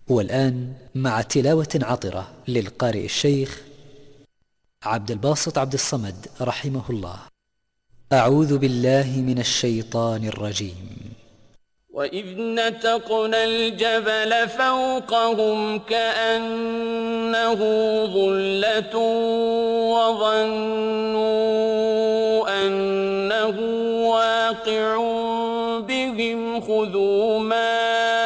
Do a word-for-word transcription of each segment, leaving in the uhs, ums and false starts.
والآن مع تلاوة عطرة للقارئ الشيخ عبد الباسط عبد الصمد رحمه الله. أعوذ بالله من الشيطان الرجيم. وإذ نتقنا الجبل فوقهم كأنه ظلة وظنوا أنه واقع بهم خذوا ما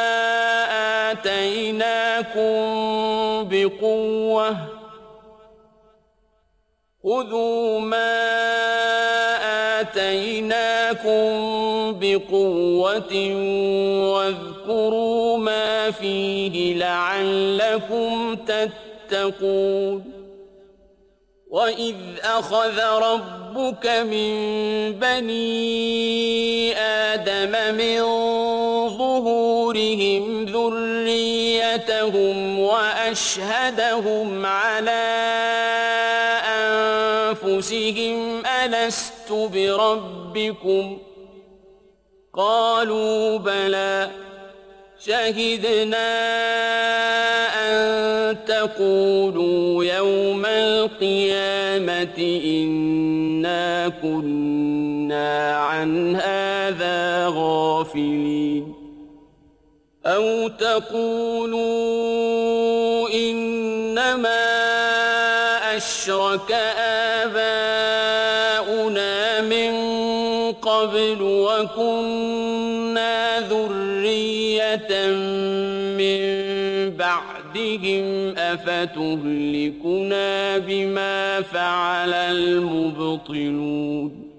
آتيناكم بقوة خذوا ما آتيناكم بقوة واذكروا ما فيه لعلكم تتقون. وإذ أخذ ربك من بني آدم من ظهورهم ذريتهم وأشهدهم على أنفسهم ألست بربكم قالوا بلى شهدنا أن تقولوا يوم القيامة إنا كنا عن هذا غافلين أو تقولوا إنما أشرك آباؤنا من قبل وكنا ذرية من بعدهم أفتهلكنا بما فعل المبطلون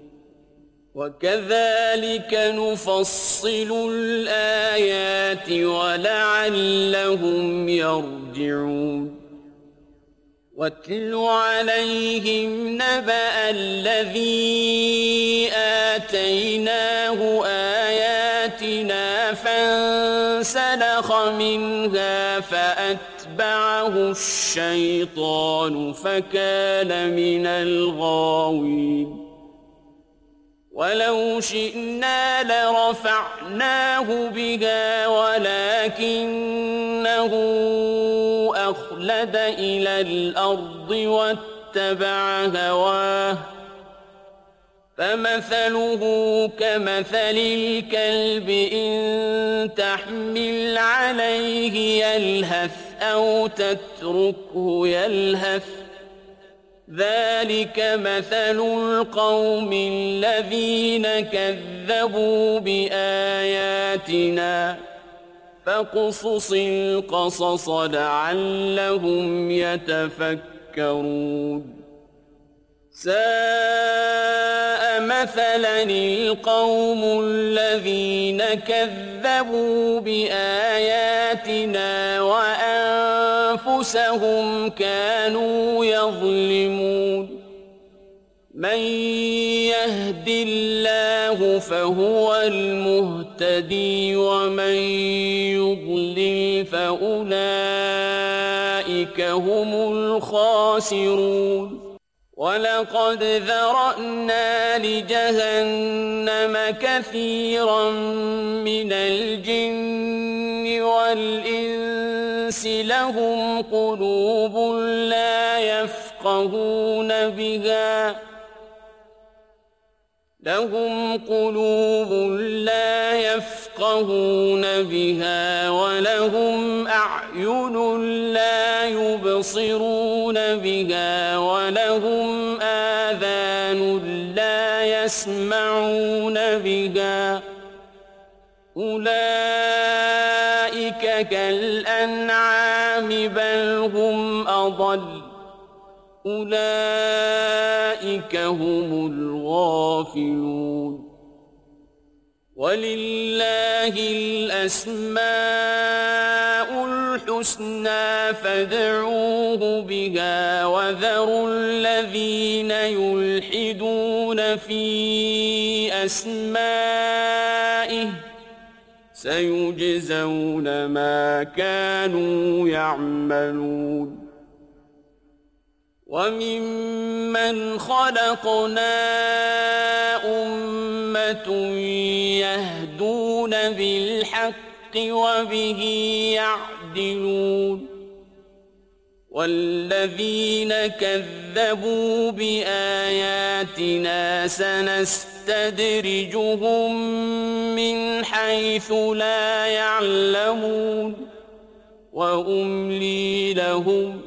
وكذلك نفصل الآيات ولعلهم يرجعون. واتل عليهم نبأ الذي آتيناه آياتنا فانسلخ منها فأتبعه الشيطان فكان من الغاوين. ولو شئنا لرفعناه بها ولكنه أخلد إلى الأرض واتبع هواه فمثله كمثل الكلب إن تحمل عليه يلهث أو تتركه يلهث ذلك مثل القوم الذين كذبوا بآياتنا فاقصص القصص لعلهم يتفكرون. ساء مثلا القوم الذين كذبوا بآياتنا وأنفسهم كانوا يظلمون. من يهد الله فهو المهتدي ومن يضلل فأولئك هم الخاسرون. ولقد ذرأنا لجهنم كثيرا من الجن والإنس لهم قلوب لا يفقهون بها لهم قلوب لا يفقهون بها ولهم أعين لا يبصرون بها ولهم آذان لا يسمعون بها أولئك كالأنعام بل هم أضل أولئك هم الغافلون. ولله الأسماء الحسنى فادعوه بها وذروا الذين يلحدون في أسمائه سيجزون ما كانوا يعملون. وممن خلقنا أمة يهدون بالحق وبه يعدلون يعدلون والذين كذبوا بآياتنا سنستدرجهم من حيث لا يعلمون وأملي لهم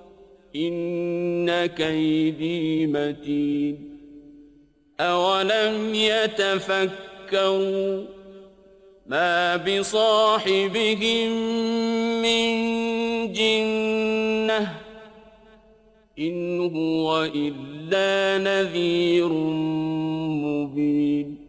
إن كيدي متين أولم يتفكروا ما بصاحبهم من جنة إن هو إلا نذير مبين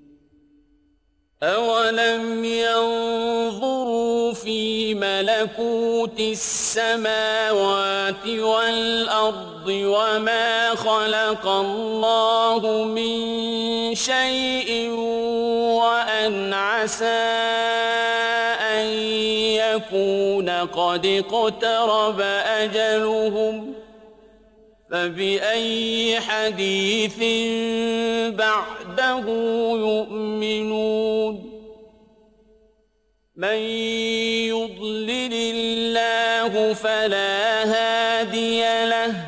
أولم ينظروا في ملكوت السماوات والأرض وما خلق الله من شيء وأن عسى أن يكون قد اقترب أجلهم فبأي حديث بعده يؤمنون من يضلل الله فلا هادي له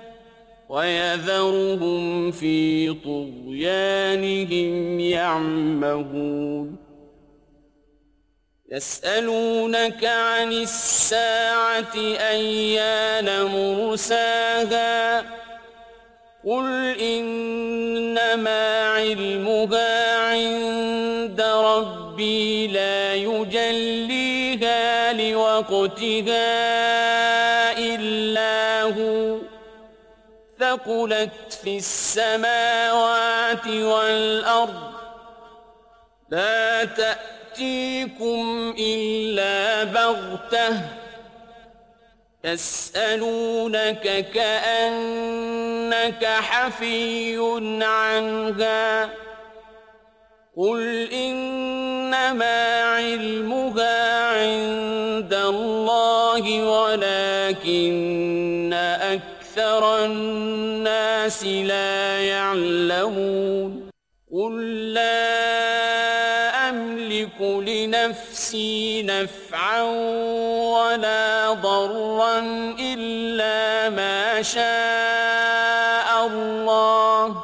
ويذرهم في طغيانهم يعمهون يسألونك عن الساعة أيان مرساها قل إنما علمها عند ربي لا يجليها لوقتها إلا هو ثقلت في السماوات والأرض لا تأتيكم إلا بغتة يسألونك كأنك حفي عنها قل إنما علمها عند الله ولكن أكثر الناس لا يعلمون قل لا أملك لنفسي نفعا ولا ضرا إلا ما شاء الله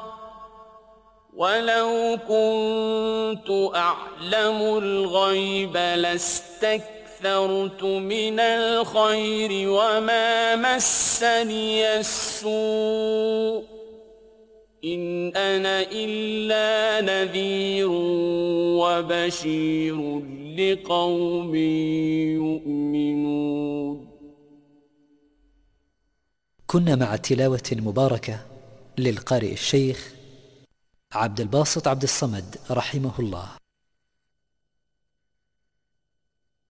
ولو كنت أعلم الغيب لاستكثرت من الخير وما مسني السوء إن أنا إلا نذير وبشير لقوم يؤمنون. كنا مع تلاوة مباركة للقارئ الشيخ عبد الباسط عبد الصمد رحمه الله.